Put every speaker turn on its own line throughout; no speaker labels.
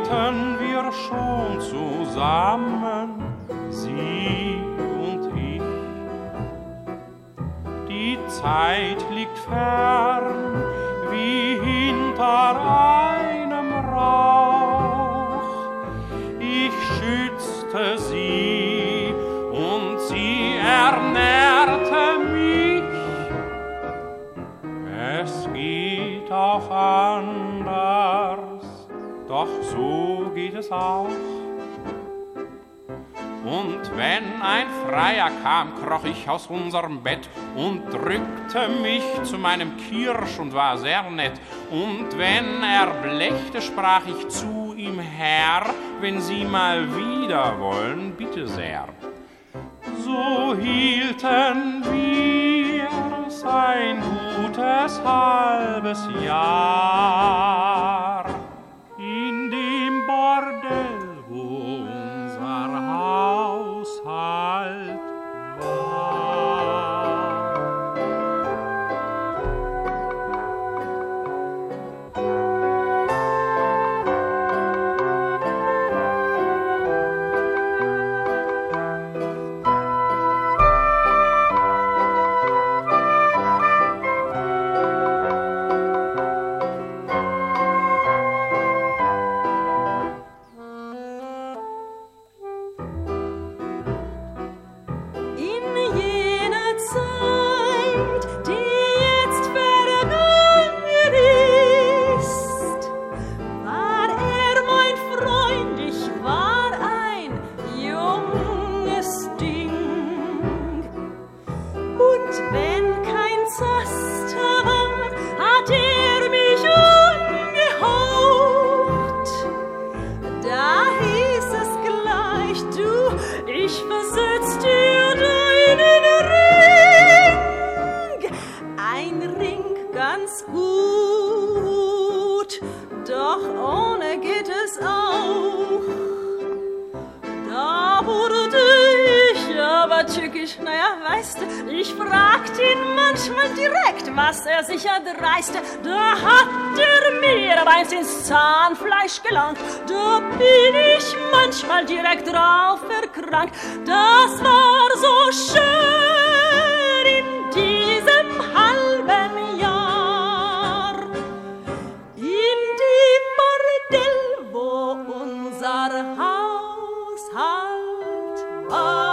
wohnten wir schon zusammen, sie und ich. Die Zeit liegt fern wie hinter einem Rauch. Ich schützte sie und sie ernährte mich. Es geht auch anders, doch so geht es auch. Und wenn ein Freier kam, kroch ich aus unserem Bett und drückte mich zu meinem Kirsch und war sehr nett. Und wenn er blächte, sprach ich zu ihm, Herr, wenn Sie mal wieder wollen, bitte sehr. So hielten wir's ein gutes halbes Jahr in dem Bordell, wo unser Haushalt war.
Ich fragt ihn manchmal direkt, was er sich erdreiste. Da hat er mir aber eins ins Zahnfleisch gelangt. Da bin ich manchmal direkt drauf erkrankt. Das war so schön in diesem halben Jahr. In dem Bordell, wo unser Haushalt war.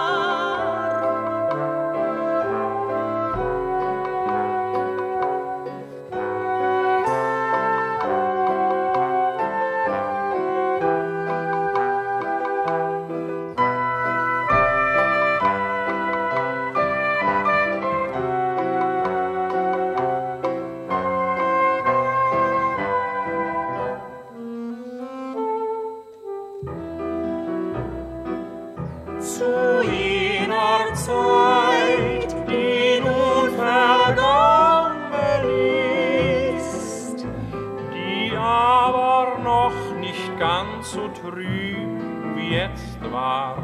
So trüb wie jetzt war.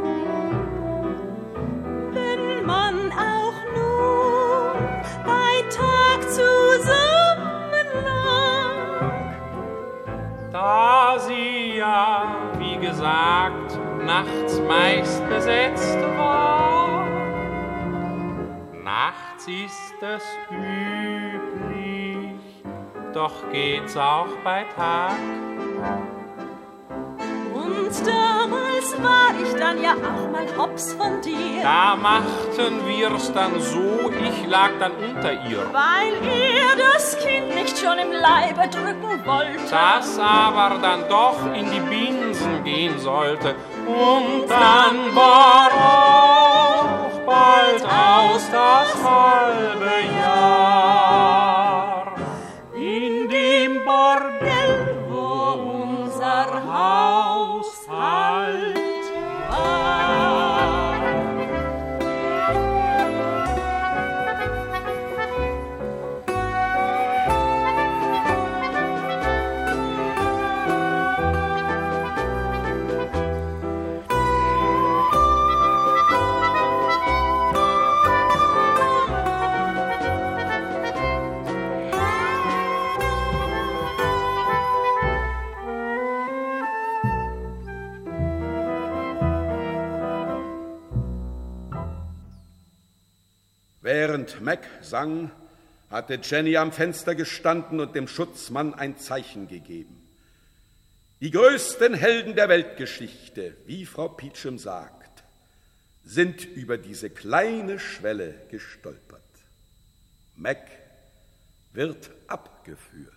Wenn man auch nun bei Tag zusammen lag,
da sie ja, wie gesagt, nachts meist besetzt war. Nachts ist es üblich, doch geht's auch bei Tag.
Und damals war ich dann ja auch mal hops von dir.
Da machten wir's dann so, ich lag dann unter ihr.
Weil er das Kind nicht schon im Leibe drücken wollte.
Das aber dann doch in die Binsen gehen sollte. Und dann war auch bald aus das halbe Jahr. In dem Bordell, wo unser Haushalt war.
Während Mac sang, hatte Jenny am Fenster gestanden und dem Schutzmann ein Zeichen gegeben. Die größten Helden der Weltgeschichte, wie Frau Peachum sagt, sind über diese kleine Schwelle gestolpert. Mac wird abgeführt.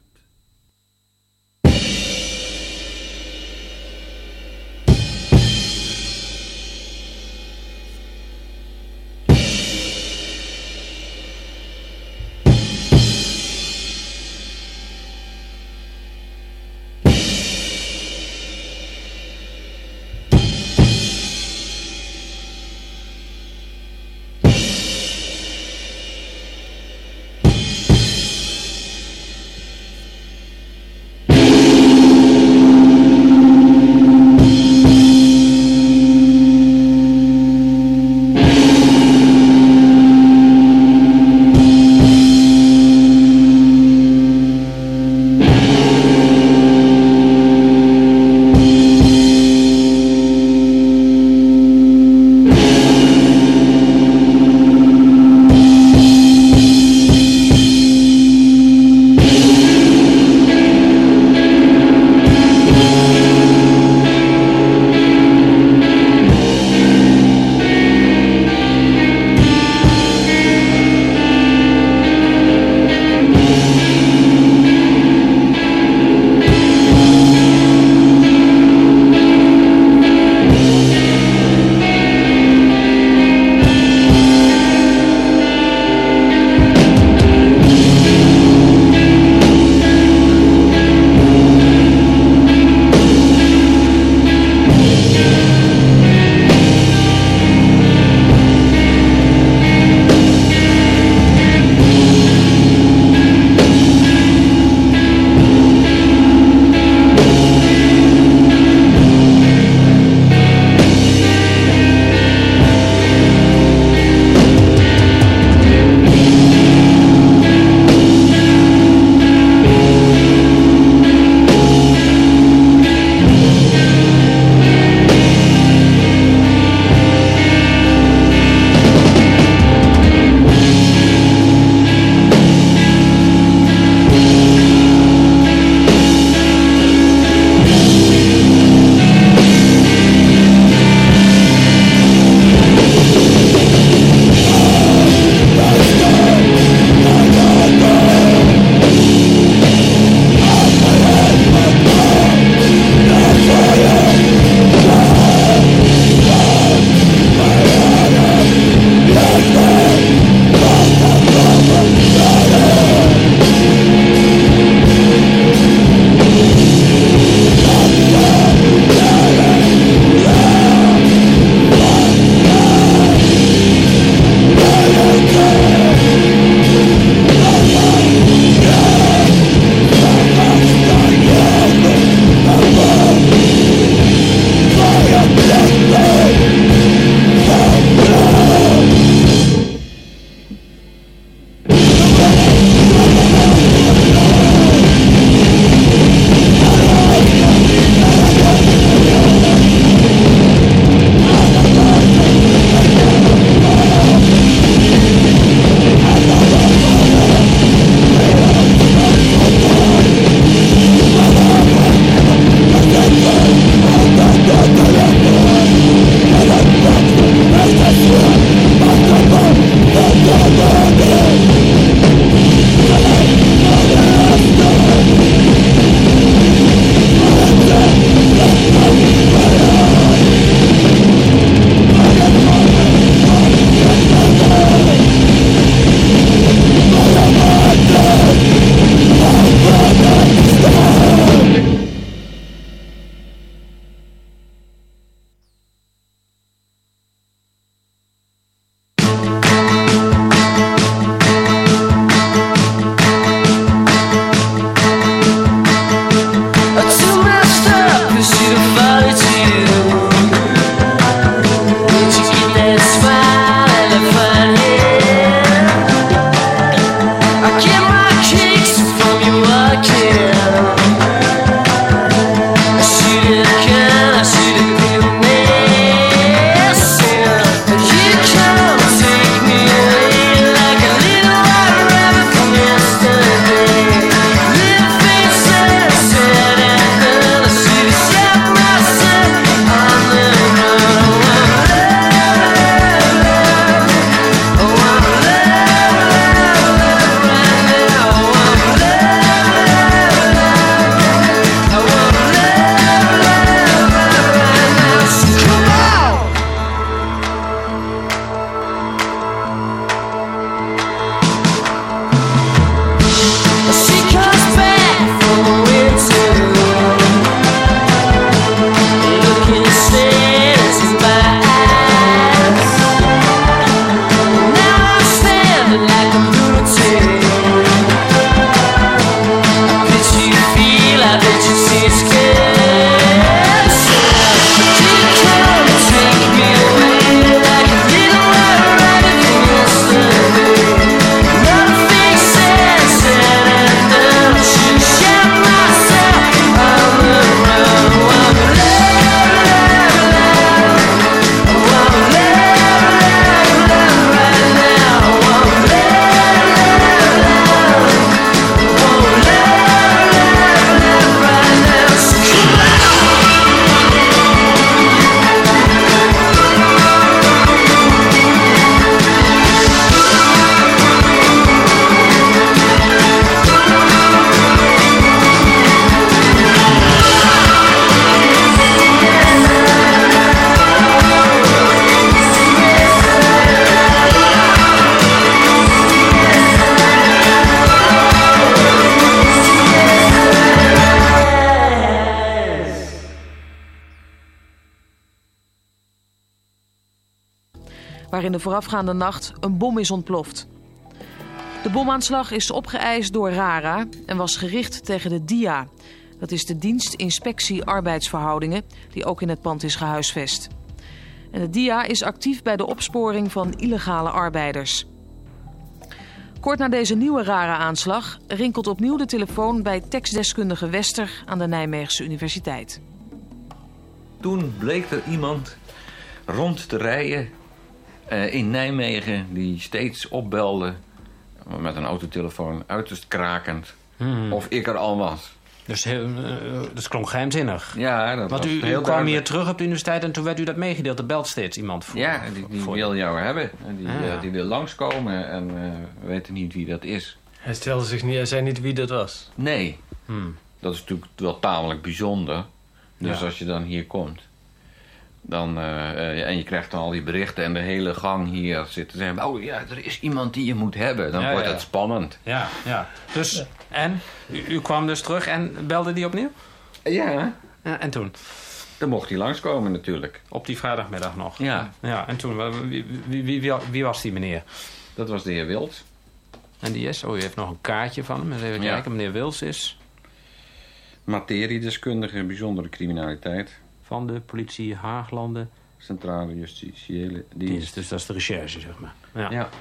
waar in de voorafgaande nacht een bom is ontploft. De bomaanslag is opgeëist door RARA en was gericht tegen de DIA. Dat is de Dienst Inspectie Arbeidsverhoudingen, die ook in het pand is gehuisvest. En de DIA is actief bij de opsporing van illegale arbeiders. Kort na deze nieuwe RARA-aanslag rinkelt opnieuw de telefoon bij tekstdeskundige Wester aan de Nijmeegse Universiteit.
Toen bleek er iemand rond te rijden in Nijmegen die steeds opbelde met een autotelefoon uiterst krakend of ik er al was.
Dus dat klonk geheimzinnig.
Ja, dat
want
was
u
heel
kwam hier terug op de universiteit en toen werd u dat meegedeeld. Er belt steeds iemand voor.
Ja, die wil jou hebben. Die wil langskomen en we weten niet wie dat is.
Hij stelde zich niet, hij zei niet wie dat was.
Nee, dat is natuurlijk wel tamelijk bijzonder. Dus als je dan hier komt, dan, en je krijgt dan al die berichten en de hele gang hier zitten zeggen, oh ja, er is iemand die je moet hebben. Dan wordt het spannend.
Ja. Dus, en? U kwam dus terug en belde die opnieuw?
Ja.
En toen?
Dan mocht hij langskomen natuurlijk.
Op die vrijdagmiddag nog?
Ja.
En toen, wie was die meneer?
Dat was de heer Wils.
En die is? Oh, u heeft nog een kaartje van hem. Even kijken, meneer Wils is...
Materiedeskundige bijzondere criminaliteit.
Van de politie Haaglanden.
Centrale Justitiële Dienst.
Dus dat is de recherche, zeg maar. Ja.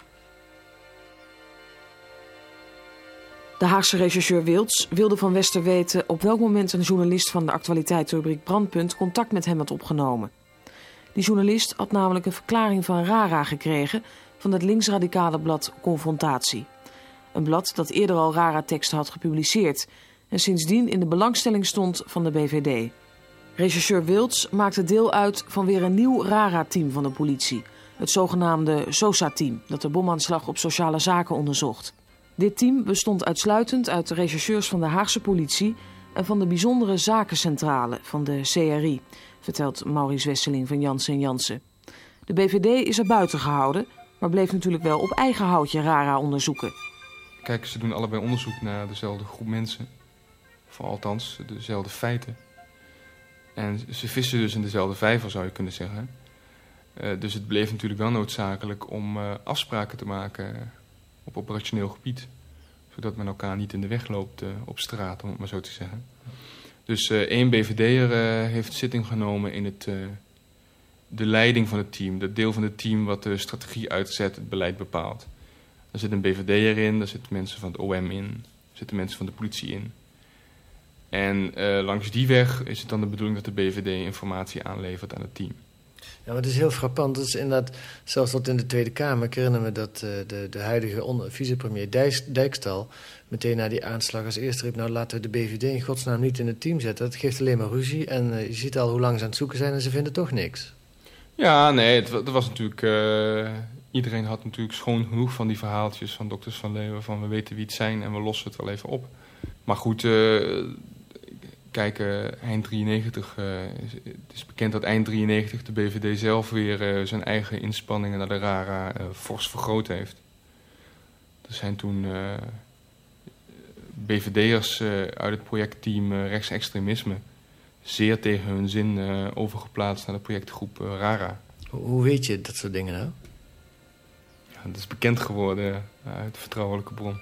De Haagse rechercheur Wilds wilde van Wester weten op welk moment een journalist van de actualiteitsrubriek Brandpunt contact met hem had opgenomen. Die journalist had namelijk een verklaring van RARA gekregen van het linksradicale blad Confrontatie. Een blad dat eerder al RARA-teksten had gepubliceerd en sindsdien in de belangstelling stond van de BVD. Rechercheur Wilds maakte deel uit van weer een nieuw RARA-team van de politie. Het zogenaamde SOSA-team, dat de bomaanslag op sociale zaken onderzocht. Dit team bestond uitsluitend uit de rechercheurs van de Haagse politie en van de bijzondere zakencentrale van de CRI, vertelt Maurice Wesseling van Jansen & Jansen. De BVD is er buiten gehouden, maar bleef natuurlijk wel op eigen houtje RARA onderzoeken.
Kijk, ze doen allebei onderzoek naar dezelfde groep mensen. Of althans, dezelfde feiten. En ze vissen dus in dezelfde vijver, zou je kunnen zeggen. Dus het bleef natuurlijk wel noodzakelijk om afspraken te maken op operationeel gebied. Zodat men elkaar niet in de weg loopt op straat, om het maar zo te zeggen. Dus één BVD'er heeft zitting genomen in de leiding van het team. Dat deel van het team wat de strategie uitzet, het beleid bepaalt. Daar zit een BVD'er in, daar zitten mensen van het OM in, daar zitten mensen van de politie in. En langs die weg is het dan de bedoeling dat de BVD informatie aanlevert aan het team.
Ja, maar het is heel frappant. Dat is inderdaad, zelfs tot in de Tweede Kamer. Ik herinner me dat de huidige vicepremier Dijkstal meteen na die aanslag als eerste riep, nou laten we de BVD in godsnaam niet in het team zetten. Dat geeft alleen maar ruzie en je ziet al hoe lang ze aan het zoeken zijn en ze vinden toch niks.
Ja, nee, het was natuurlijk... iedereen had natuurlijk schoon genoeg van die verhaaltjes van dokters Van Leeuwen, van we weten wie het zijn en we lossen het wel even op. Maar goed, kijk, eind 93, het is bekend dat eind 93 de BVD zelf weer zijn eigen inspanningen naar de RARA fors vergroot heeft. Er zijn toen BVD'ers uit het projectteam rechtsextremisme zeer tegen hun zin overgeplaatst naar de projectgroep RARA.
Hoe weet je dat soort dingen nou?
Ja, dat is bekend geworden uit vertrouwelijke bron.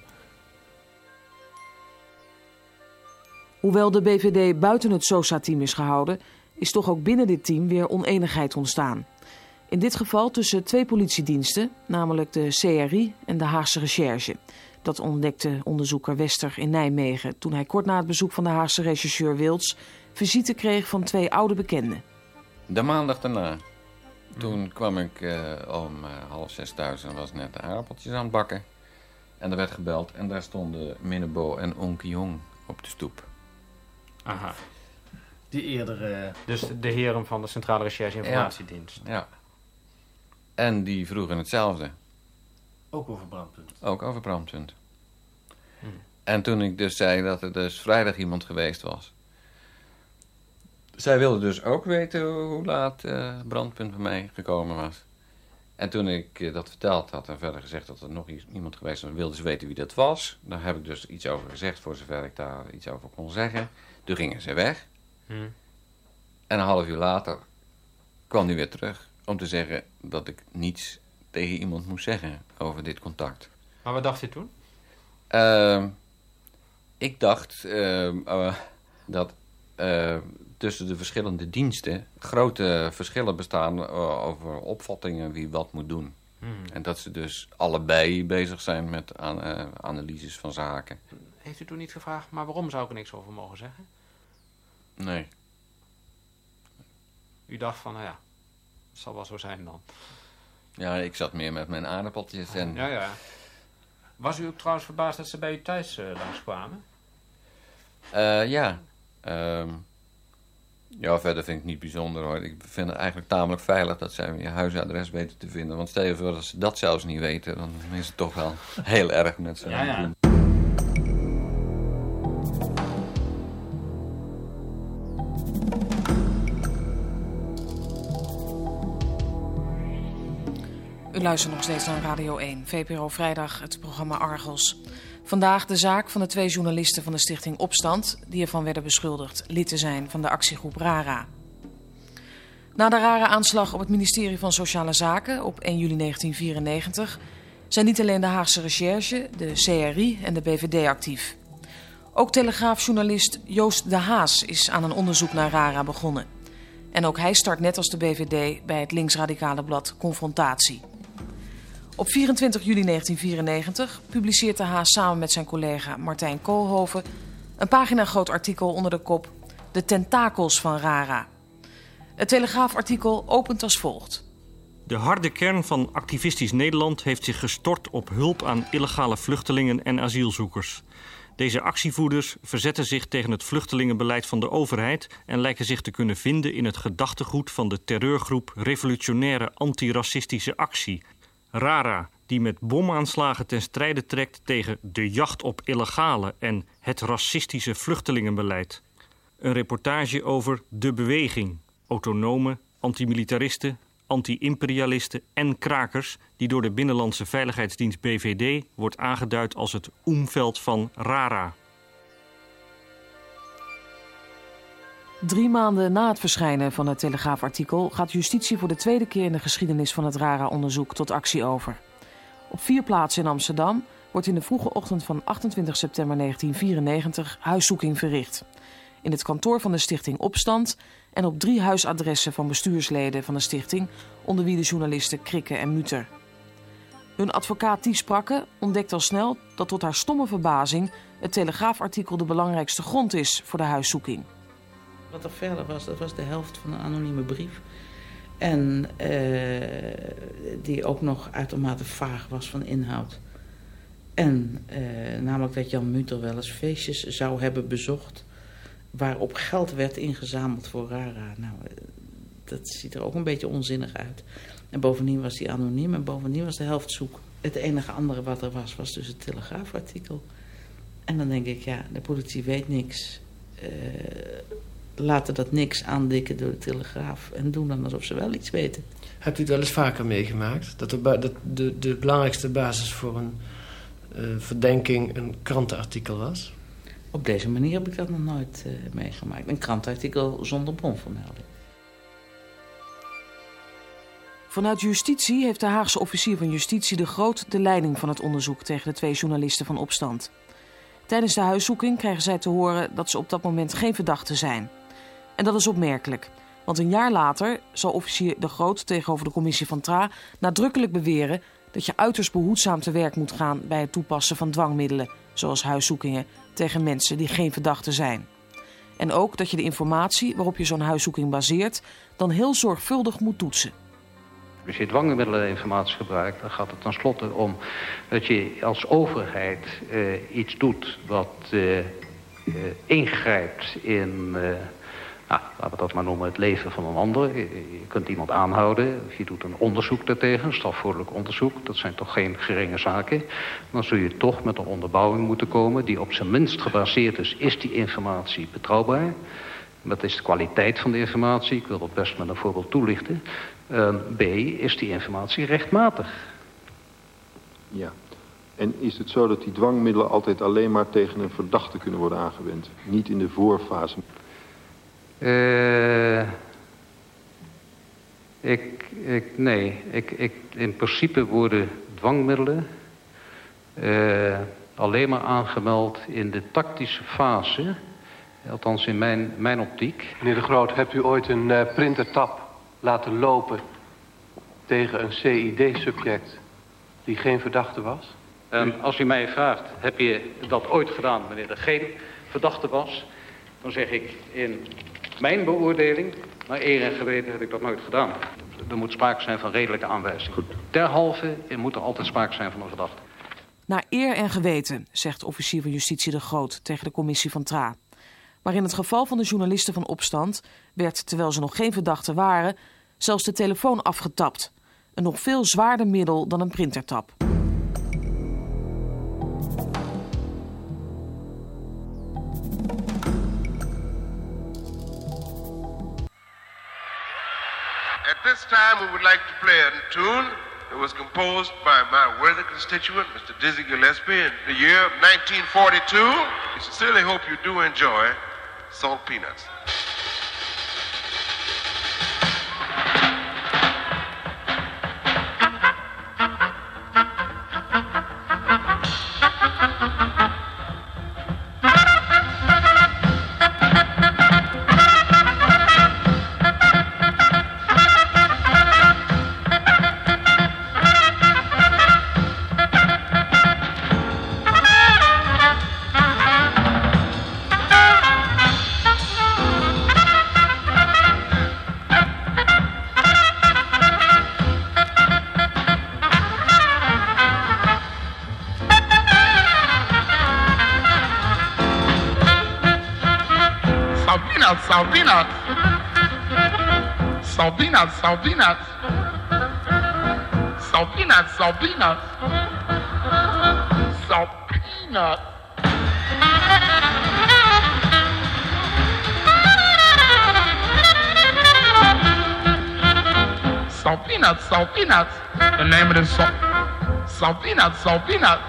Hoewel de BVD buiten het SOSA-team is gehouden, is toch ook binnen dit team weer oneenigheid ontstaan. In dit geval tussen twee politiediensten, namelijk de CRI en de Haagse Recherche. Dat ontdekte onderzoeker Wester in Nijmegen toen hij kort na het bezoek van de Haagse rechercheur Wilds visite kreeg van twee oude bekenden.
De maandag daarna. Toen kwam ik om 5:30 thuis en was net de aardappeltjes aan het bakken. En er werd gebeld en daar stonden Minnebo en Onkie Jong op de stoep.
Aha.
Die eerdere...
Dus de heren van de Centrale Recherche Informatiedienst.
Ja. En die vroegen hetzelfde.
Ook over Brandpunt.
Ook over Brandpunt. En toen ik dus zei dat er dus vrijdag iemand geweest was. Zij wilden dus ook weten hoe laat Brandpunt bij mij gekomen was. En toen ik dat verteld had en verder gezegd dat er nog iemand geweest was, wilden ze weten wie dat was. Daar heb ik dus iets over gezegd, voor zover ik daar iets over kon zeggen. Toen gingen ze weg. En een half uur later kwam hij weer terug. om te zeggen dat ik niets tegen iemand moest zeggen over dit contact.
Maar wat dacht u toen?
Ik dacht dat tussen de verschillende diensten grote verschillen bestaan over opvattingen wie wat moet doen. En dat ze dus allebei bezig zijn met analyses van zaken.
Heeft u toen niet gevraagd, maar waarom zou ik er niks over mogen zeggen?
Nee.
U dacht van, nou ja, het zal wel zo zijn dan.
Ja, ik zat meer met mijn aardappeltjes en...
Ja. Was u ook trouwens verbaasd dat ze bij u thuis langskwamen?
Ja. Ja, verder vind ik het niet bijzonder hoor. Ik vind het eigenlijk tamelijk veilig dat zij je huisadres weten te vinden. Want stel je voor dat ze dat zelfs niet weten, dan is het toch wel heel erg met ze aan het doen.
U luistert nog steeds naar Radio 1, VPRO Vrijdag, het programma Argos. Vandaag de zaak van de 2 journalisten van de stichting Opstand, die ervan werden beschuldigd lid te zijn van de actiegroep RARA. Na de RARA-aanslag op het ministerie van Sociale Zaken op 1 juli 1994... zijn niet alleen de Haagse Recherche, de CRI en de BVD actief. Ook Telegraafjournalist Joost de Haas is aan een onderzoek naar RARA begonnen. En ook hij start net als de BVD bij het linksradicale blad Confrontatie. Op 24 juli 1994 publiceert de Haas samen met zijn collega Martijn Koolhoven een paginagroot artikel onder de kop De tentakels van RARA. Het Telegraafartikel opent als volgt.
De harde kern van activistisch Nederland heeft zich gestort op hulp aan illegale vluchtelingen en asielzoekers. Deze actievoerders verzetten zich tegen het vluchtelingenbeleid van de overheid en lijken zich te kunnen vinden in het gedachtegoed van de terreurgroep Revolutionaire Antiracistische Actie, RARA, die met bomaanslagen ten strijde trekt tegen de jacht op illegale en het racistische vluchtelingenbeleid. Een reportage over de beweging, autonome, antimilitaristen, anti-imperialisten en krakers, die door de Binnenlandse Veiligheidsdienst BVD wordt aangeduid als het omveld van RARA.
3 maanden na het verschijnen van het Telegraafartikel gaat justitie voor de 2e keer in de geschiedenis van het RARA-onderzoek tot actie over. Op 4 plaatsen in Amsterdam wordt in de vroege ochtend van 28 september 1994 huiszoeking verricht. In het kantoor van de stichting Opstand en op 3 huisadressen van bestuursleden van de stichting, onder wie de journalisten Krikke en Muter. Hun advocaat Ties Sprakke ontdekt al snel dat tot haar stomme verbazing het Telegraafartikel de belangrijkste grond is voor de huiszoeking.
Wat er verder was, dat was de helft van een anonieme brief. En die ook nog uitermate vaag was van inhoud. En namelijk dat Jan Muter wel eens feestjes zou hebben bezocht waarop geld werd ingezameld voor RARA. Nou, dat ziet er ook een beetje onzinnig uit. En bovendien was die anoniem en bovendien was de helft zoek. Het enige andere wat er was dus het Telegraafartikel. En dan denk ik, ja, de politie weet niks. Laten dat niks aandikken door de Telegraaf en doen dan alsof ze wel iets weten.
Hebt u het wel eens vaker meegemaakt? Dat de belangrijkste basis voor een verdenking een krantenartikel was?
Op deze manier heb ik dat nog nooit meegemaakt. Een krantenartikel zonder bronvermelding.
Vanuit justitie heeft de Haagse officier van justitie de Groot de leiding van het onderzoek tegen de 2 journalisten van Opstand. Tijdens de huiszoeking krijgen zij te horen dat ze op dat moment geen verdachten zijn. En dat is opmerkelijk, want een jaar later zal officier de Groot tegenover de commissie van Tra nadrukkelijk beweren dat je uiterst behoedzaam te werk moet gaan bij het toepassen van dwangmiddelen, zoals huiszoekingen, tegen mensen die geen verdachten zijn. En ook dat je de informatie waarop je zo'n huiszoeking baseert dan heel zorgvuldig moet toetsen.
Als je dwangmiddelinformatie gebruikt, dan gaat het tenslotte om dat je als overheid iets doet wat ingrijpt in, laten we dat maar noemen, het leven van een ander. Je kunt iemand aanhouden, of je doet een onderzoek daartegen, een strafvoorlijk onderzoek. Dat zijn toch geen geringe zaken. Dan zul je toch met een onderbouwing moeten komen die op zijn minst gebaseerd is die informatie betrouwbaar? Wat is de kwaliteit van de informatie? Ik wil dat best met een voorbeeld toelichten. B, is die informatie rechtmatig?
Ja. En is het zo dat die dwangmiddelen altijd alleen maar tegen een verdachte kunnen worden aangewend? Niet in de voorfase?
Nee. In principe worden dwangmiddelen alleen maar aangemeld in de tactische fase. Althans in mijn optiek.
Meneer De Groot, hebt u ooit een printertap laten lopen tegen een CID-subject die geen verdachte was?
Als u mij vraagt, heb je dat ooit gedaan wanneer er geen verdachte was? Dan zeg ik, in mijn beoordeling, naar eer en geweten, heb ik dat nooit gedaan. Er moet sprake zijn van redelijke aanwijzingen. Derhalve moet er altijd sprake zijn van een verdachte.
Naar eer en geweten, zegt officier van justitie De Groot tegen de commissie van Tra. Maar in het geval van de journalisten van Opstand werd, terwijl ze nog geen verdachten waren, zelfs de telefoon afgetapt. Een nog veel zwaarder middel dan een printertap.
At this time we would like to play a tune that was composed by my worthy constituent, Mr. Dizzy Gillespie, in the year of 1942. We sincerely hope you do enjoy Salt Peanuts.
Salt peanuts. Salt peanuts, salt peanuts. Salt peanuts, salt peanuts. Salt peanuts. Salt peanuts, salt peanuts. The name of the salt. Salt peanuts, salt peanuts.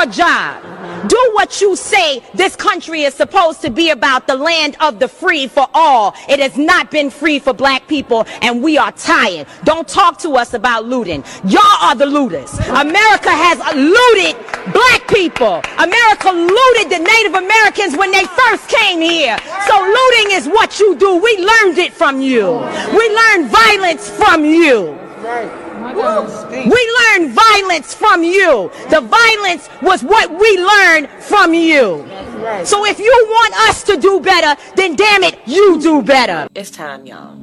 your job. Do what you say this country is supposed to be about, the land of the free for all. It has not been free for black people, and we are tired. Don't talk to us about looting. Y'all are the looters. America has looted black people. America looted the Native Americans when they first came here. So looting is what you do. We learned it from you. We learned violence from you. We learned violence from you. The violence was what we learned from you. So if you want us to do better, then damn it, you do better.
It's time, y'all.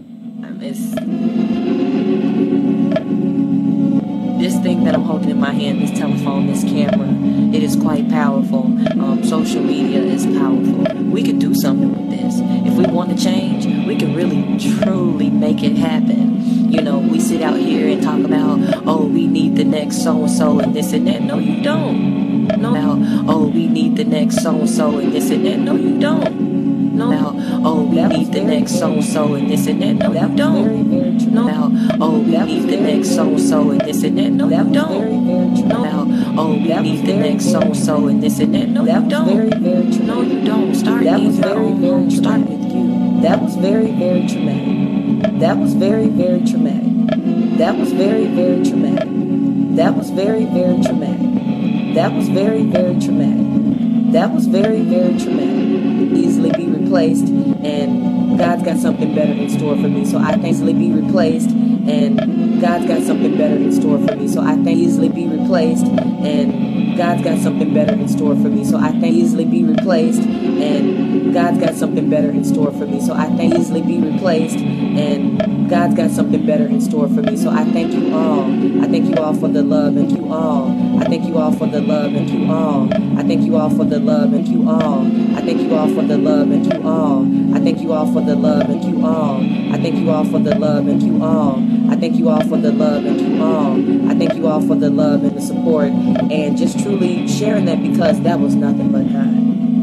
This thing that I'm holding in my hand, this telephone, this camera, it is quite powerful. Social media is powerful. We could do something with this. If we want to change, we can really, truly make it happen. You know, we sit out here and talk about, oh, we need the next so-and-so and this and that. No, you don't. No, oh, we need the next so-and-so and this and that. No, you don't. No, oh, we need the next so-and-so and this and that. No, you don't. No, oh, we need the next so-and-so and this and that. No, you don't. No, oh, we need the next so-and-so and this and that. No, you don't. No, you don't. Start in your own home. Start with you. That was very, very traumatic. That was very, very traumatic. That was very, very traumatic. That was very, very traumatic. That was very, very traumatic. That was very, very traumatic. Easily be replaced, and God's got something better in store for me. So I can easily be replaced, and God's got something better in store for me. So I can easily be replaced, and God's got something better in store for me. So I can easily be replaced, and God's got something better in store for me. So I can easily be replaced, and God's got something better in store for me. So I thank you all. I thank you all for the love, and you all. I thank you all for the love, and you all. I thank you all for the love, and you all. I thank you all for the love, and you all. I thank you all for the love, and you all. I thank you all for the love, and you all. I thank you all for the love, and you all. I thank you all for the love and the support, and just truly sharing that, because that was nothing but God.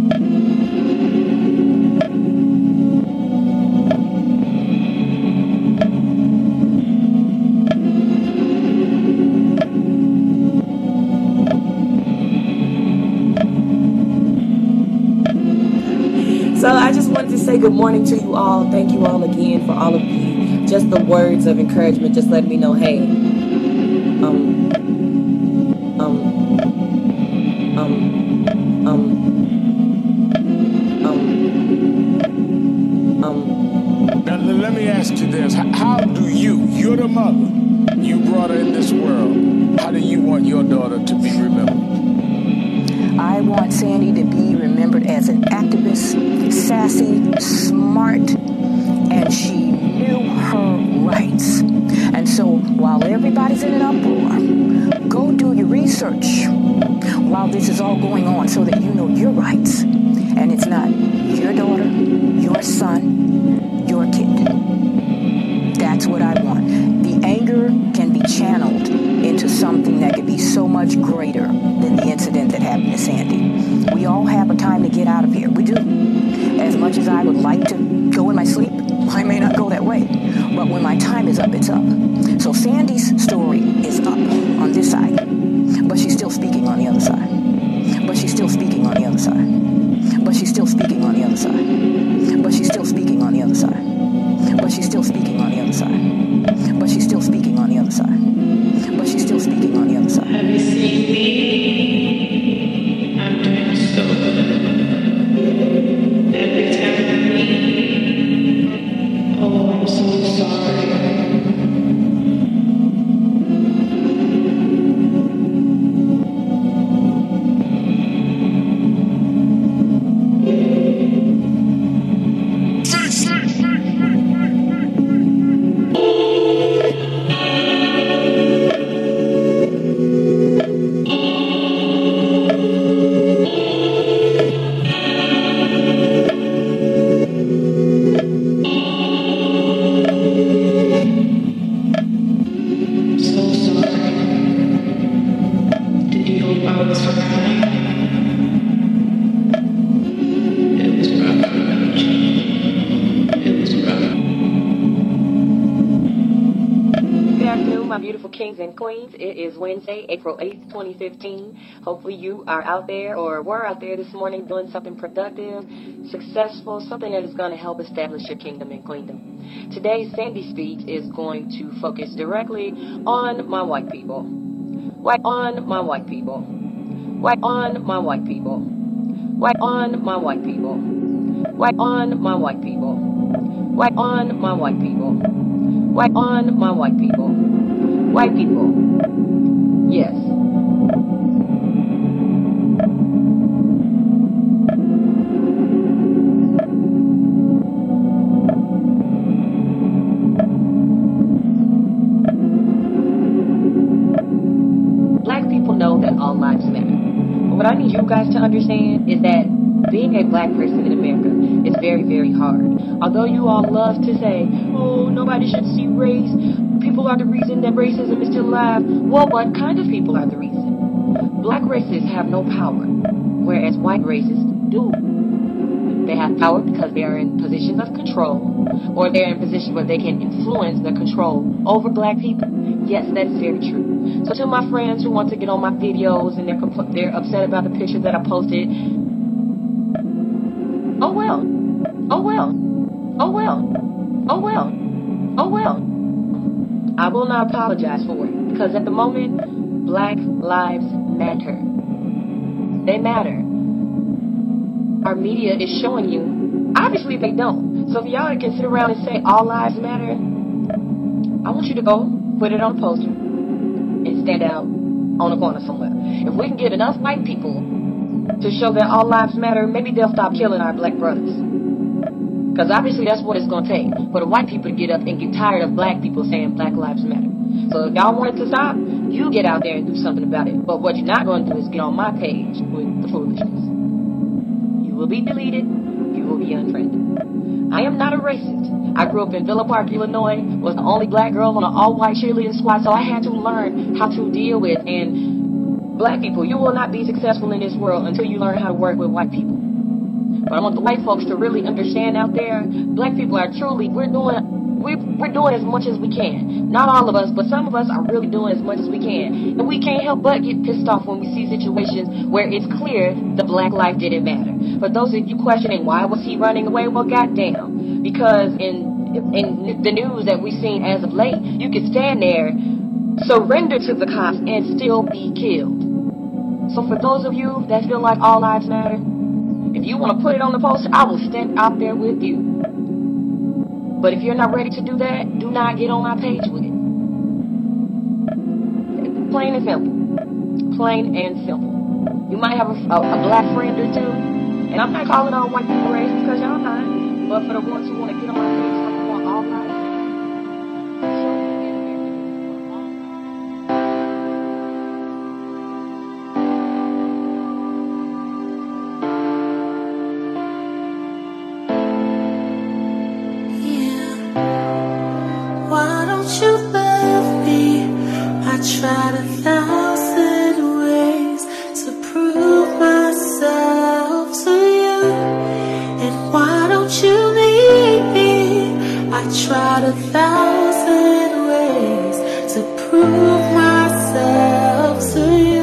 So I just wanted to say good morning to you all. Thank you all again for all of you. Just the words of encouragement, just letting me know, hey,
Now, let me ask you this. How do you're the mother, you brought her in this world, how do you want your daughter to be remembered?
I want Sandy to be remembered as an activist, sassy, smart, and she knew her rights. And so while everybody's in an uproar, go do your research while this is all going on so that you know your rights. And it's not your daughter, your son, your kid. That's what I want. The anger can be channeled into something that could be so much greater than the incident that happened to Sandy. We all have a time to get out of here. We do. As much as I would like to go in my sleep, I may not go that way. But when my time is up, it's up. So Sandy's story is up on this side, but she's still speaking on the other side. But she's still speaking on the other side. But she's still speaking on the other side. But she's still speaking on the other side. But she's still speaking on the other side. But she's still speaking on the other side. But she's still speaking on the other side.
Have you seen me? I'm doing so good. Every time I meet, oh, I'm so sorry.
Kings and Queens. It is Wednesday, April 8th, 2015. Hopefully you are out there or were out there this morning doing something productive, successful, something that is going to help establish your kingdom and queendom. Today's Sandy speech is going to focus directly on my white people. White on my white people. White on my white people. White on my white people. White on my white people. White on my white people. White on my white people. White people. Yes. Black people know that all lives matter. But what I need you guys to understand is that being a black person in America is very, very hard. Although you all love to say, oh, nobody should see race, people are the reason that racism is still alive. Well, what kind of people are the reason? Black racists have no power, whereas white racists do. They have power because they are in positions of control, or they're in positions where they can influence the control over black people. Yes, that's very true. So to my friends who want to get on my videos and they're upset about the picture that I posted, oh well, oh well, oh well, oh well, oh well. I will not apologize for it, because at the moment, Black lives matter. They matter. Our media is showing you, obviously they don't. So if y'all can sit around and say all lives matter, I want you to go put it on a poster and stand out on a corner somewhere. If we can get enough white people to show that all lives matter, maybe they'll stop killing our black brothers. Because obviously that's what it's going to take for the white people to get up and get tired of black people saying black lives matter. So if y'all want it to stop, you get out there and do something about it. But what you're not going to do is get on my page with the foolishness. You will be deleted. You will be unfriended. I am not a racist. I grew up in Villa Park, Illinois, was the only black girl on an all-white cheerleading squad, so I had to learn how to deal with and black people. You will not be successful in this world until you learn how to work with white people. But I want the white folks to really understand out there, black people are truly, we're doing as much as we can. Not all of us, but some of us are really doing as much as we can. And we can't help but get pissed off when we see situations where it's clear the black life didn't matter. For those of you questioning why was he running away, well, goddamn. Because in the news that we've seen as of late, you could stand there, surrender to the cops, and still be killed. So for those of you that feel like all lives matter, if you want to put it on the poster, I will stand out there with you. But if you're not ready to do that, do not get on my page with it. Plain and simple. Plain and simple. You might have a black friend or two, and I'm not calling all white people racist because y'all not. But for the ones who want to get on my page, like want all lives.
Tried 1,000 ways to prove myself to you, and why don't you leave me? I tried 1,000 ways to prove myself to you.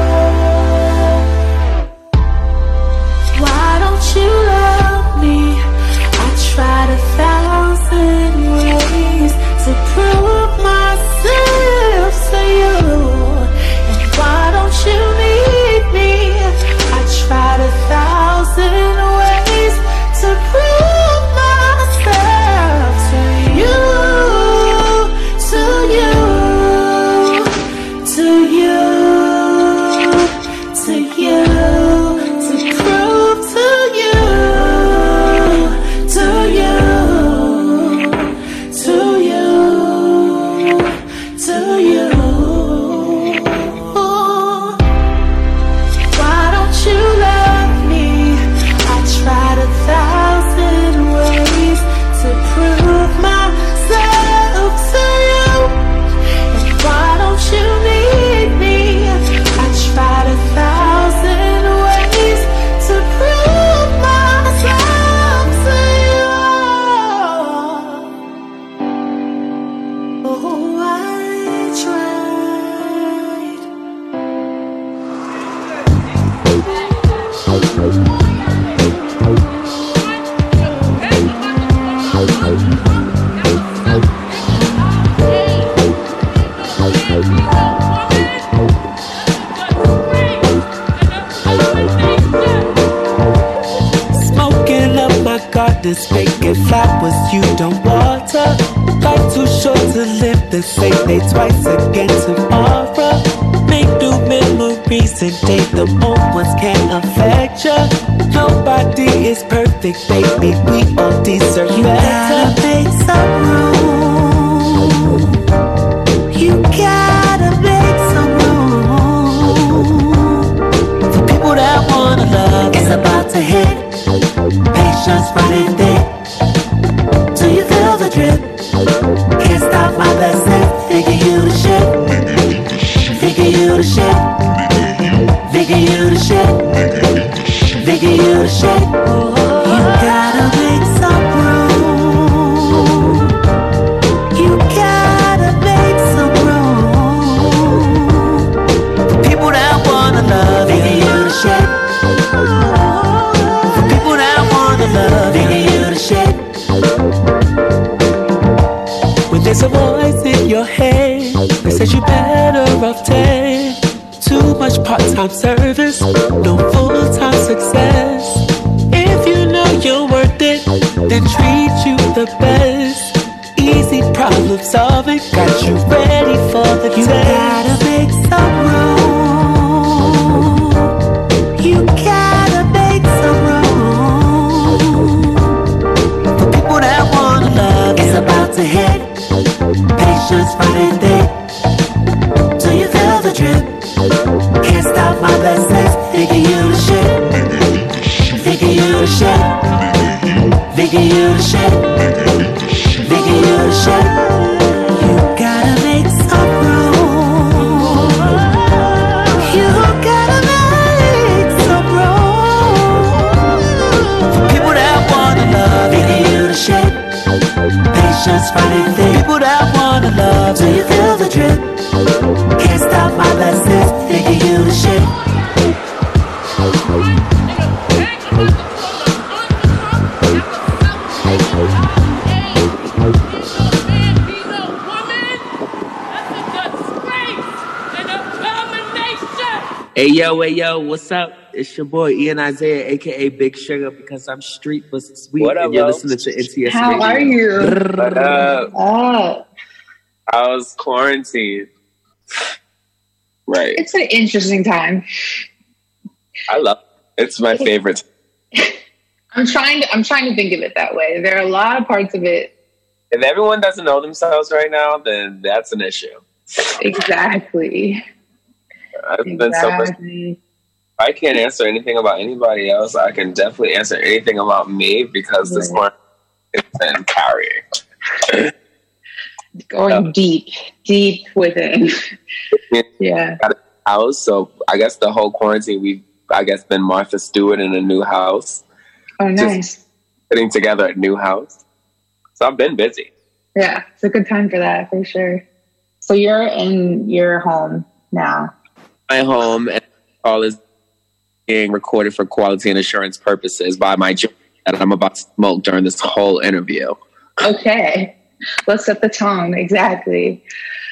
Why don't you love me?
this vacant flowers you don't water. Life too short to live the same day twice again tomorrow. Make new memories and date them old ones can't affect ya. Nobody is perfect, baby, we all deserve better. You gotta make some room. You gotta make some room for people that wanna love. It's about to hit. Patience running thick. Do you feel the drip? Can't stop my blessing. Thinking you the shit. Thinking you the shit. Thinking you the shit. Thinking you the shit. You gotta make some room. You gotta make some room for people that wanna love. Thinking you the shit. For people that wanna love. Thinking you the shit. When there's a voice in your head that says you better off dead. Too much part-time service, no full-time success. If you know you're worth it, then treat you the best. Easy problem solving, got you ready for the test. You gotta make some room. You gotta make some room for people that wanna love. It's about to hit. Patience running thick. Do you feel the drip? Can't stop my blessings. Thinking you the shit. Thinking you the shit. Thinking you the shit. Thinking you the shit. You gotta make some room. You gotta make some room for people that wanna love. Thinking you the shit. Patience running thick. People that wanna love. Do you feel the drip? Can't stop my blessings. Thinking you the shit.
Hey yo, what's up? It's your boy Ian Isaiah, aka Big Sugar, because I'm street but sweet.
What up,
and you're
bro?
listening to NTS
How
Radio.
are you? What up?
Oh,
How's quarantine? Right.
it's an interesting time.
I love it. It's my favorite.
I'm trying to think of it that way. There are a lot of parts of it.
If everyone doesn't know themselves right now, then that's an issue.
Exactly.
I've been so much. I can't answer anything about anybody else. I can definitely answer anything about me because this quarantine has been carrying.
Going deep within. Yeah.
Got a house, so I guess the whole quarantine we've been Martha Stewart in a new house.
Oh, nice.
Just putting together a new house. So I've been busy.
Yeah, it's a good time for that, for sure. So you're in your home now.
My home, and all is being recorded for quality and assurance purposes by my joint that I'm about to smoke during this whole interview.
Okay. Let's set the tone. Exactly.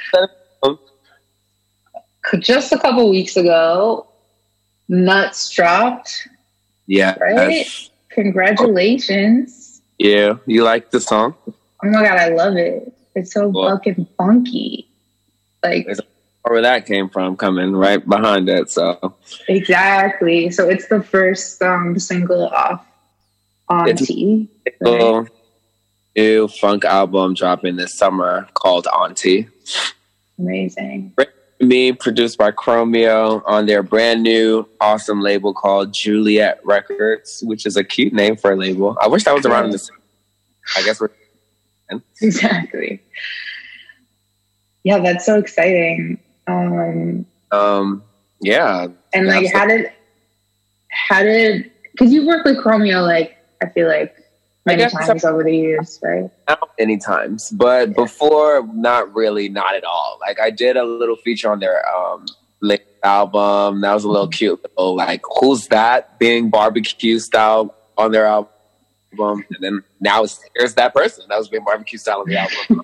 Just a couple weeks ago, Nuts dropped.
Yeah.
Right? Congratulations.
Yeah. You like the song?
Oh my God, I love it. It's so fucking funky. Like,
where that came from, coming right behind it. So
exactly. So it's the first single off Auntie.
It's a new funk album dropping this summer called Auntie.
Amazing.
Me, produced by Chromeo on their brand new awesome label called Juliet Records, which is a cute name for a label. I wish that was around in the I guess we're
exactly. Yeah, that's so exciting.
Yeah.
And like, how did because you work with Chromeo, like, I feel like many times over the years, right?
Not many times, but before, not at all. Like, I did a little feature on their latest album. That was a little cute, little, like, Who's That? Being barbecue style on their album. And then now here's that person that was being barbecue style on the album.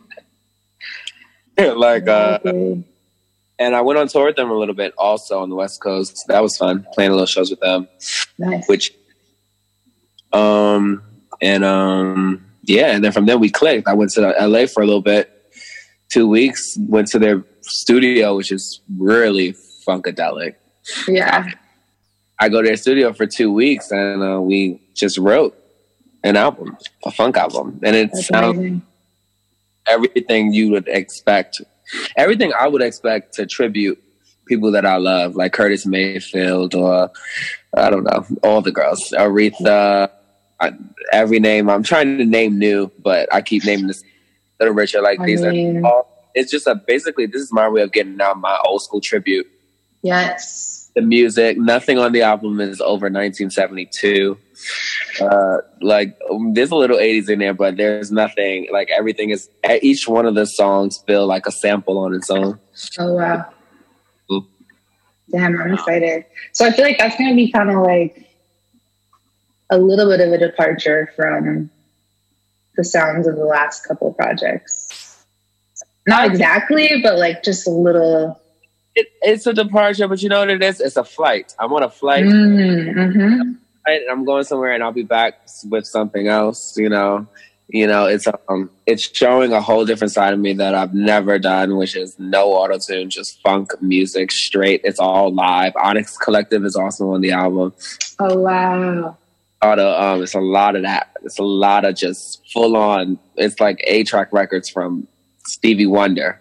And I went on tour with them a little bit also on the West Coast. That was fun, playing a little shows with them.
Nice.
Which, And and then from there we clicked. I went to LA for a little bit, 2 weeks, went to their studio, which is really funkadelic.
Yeah.
I go to their studio for 2 weeks, and we just wrote an album, a funk album. And it sounds everything you would expect, everything I would expect to tribute people that I love, like Curtis Mayfield, or I don't know, all the girls, Aretha, every name. I'm trying to name new, but I keep naming this Little Richard. Like it's just basically this is my way of getting out my old school tribute.
Yes.
The music, nothing on the album is over 1972. Like there's a little 80s in there, but there's nothing, like everything is, each one of the songs feel like a sample on its own.
Oh wow. Damn, I'm excited. So I feel like that's going to be kind of like a little bit of a departure from the sounds of the last couple of projects. Not exactly, but like just a little.
It's a departure, but you know what it is? It's a flight. I'm on a flight.
Mm-hmm.
I'm going somewhere, and I'll be back with something else. You know, it's showing a whole different side of me that I've never done, which is no auto-tune, just funk music straight. It's all live. Onyx Collective is also on the album.
Oh wow.
It's a lot of that. It's a lot of just full on. It's like 8-track records from Stevie Wonder.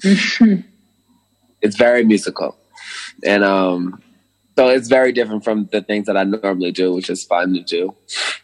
It's very musical, and so it's very different from the things that I normally do, which is fun to do.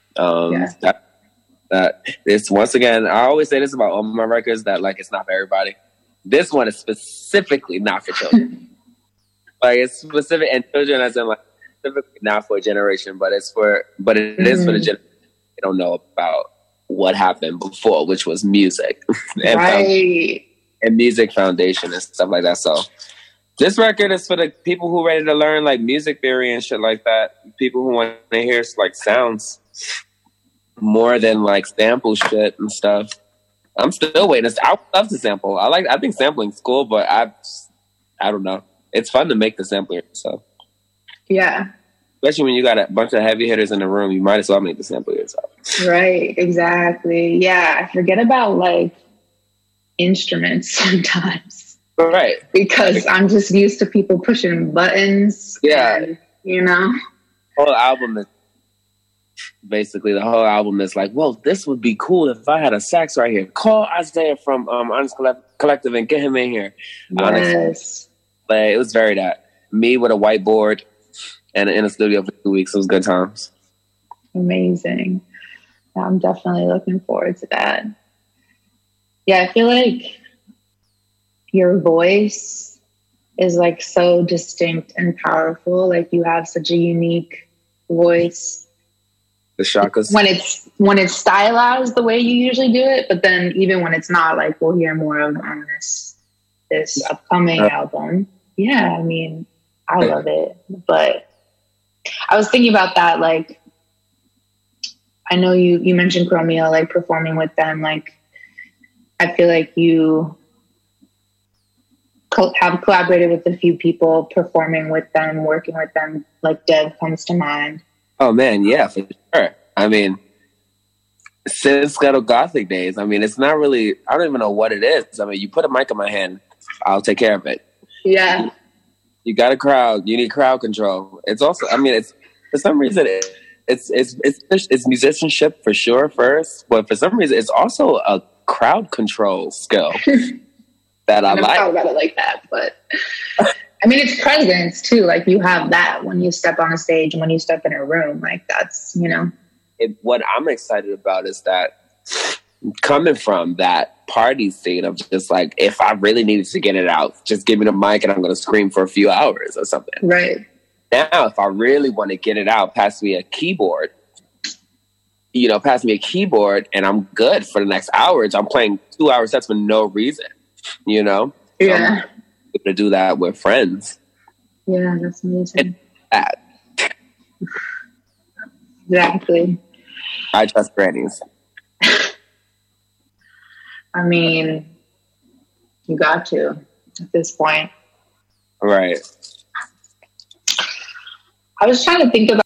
That it's, once again, I always say this about all my records, that like it's not for everybody. This one is specifically not for children. Like it's specific, and children as in like specifically not for a generation, but it is for the generation they don't know about what happened before, which was music. And music foundation and stuff like that. So this record is for the people who are ready to learn like music theory and shit like that. People who want to hear like sounds more than like sample shit and stuff. I'm still waiting. I love to sample. I think sampling's cool, but I don't know. It's fun to make the sample yourself.
Yeah.
Especially when you got a bunch of heavy hitters in the room, you might as well make the sample yourself.
Right, exactly. Yeah, I forget about like instruments sometimes.
Right.
Because I'm just used to people pushing buttons.
Yeah.
And, you know?
The whole album is like, well, this would be cool if I had a sax right here. Call Isaiah from Onyx Collective and get him in here.
Yes.
It was very that. Me with a whiteboard and in a studio for 2 weeks. It was good times.
Amazing. I'm definitely looking forward to that. Yeah, I feel like your voice is like so distinct and powerful. Like you have such a unique voice.
The Shakas.
When it's stylized the way you usually do it, but then even when it's not, like we'll hear more of on this upcoming album. Yeah, I mean, I love it. But I was thinking about that, like I know you mentioned Chromeo, like performing with them, like I feel like you have collaborated with a few people, performing with them, working with them, like Dev comes to mind.
Oh man, yeah, for sure. I mean, since Ghetto Gothic days, I mean, it's not really, I don't even know what it is. I mean, you put a mic in my hand, I'll take care of it.
Yeah.
You got a crowd, you need crowd control. It's also, I mean, it's, for some reason, it's musicianship for sure first, but for some reason, it's also a crowd control skill that I like.
I about it like that, but I mean, it's presence too. Like you have that when you step on a stage and when you step in a room, like that's, you know.
What I'm excited about is that coming from that party scene of just like, if I really needed to get it out, just give me the mic and I'm going to scream for a few hours or something.
Right.
Now, if I really want to get it out, pass me a keyboard, and I'm good for the next hours. I'm playing 2 hour sets for no reason, you know?
Yeah.
So I'm able to do that with friends.
Yeah, that's amazing. Exactly.
I trust grannies.
I mean, you got to at this point.
Right.
I was trying to think about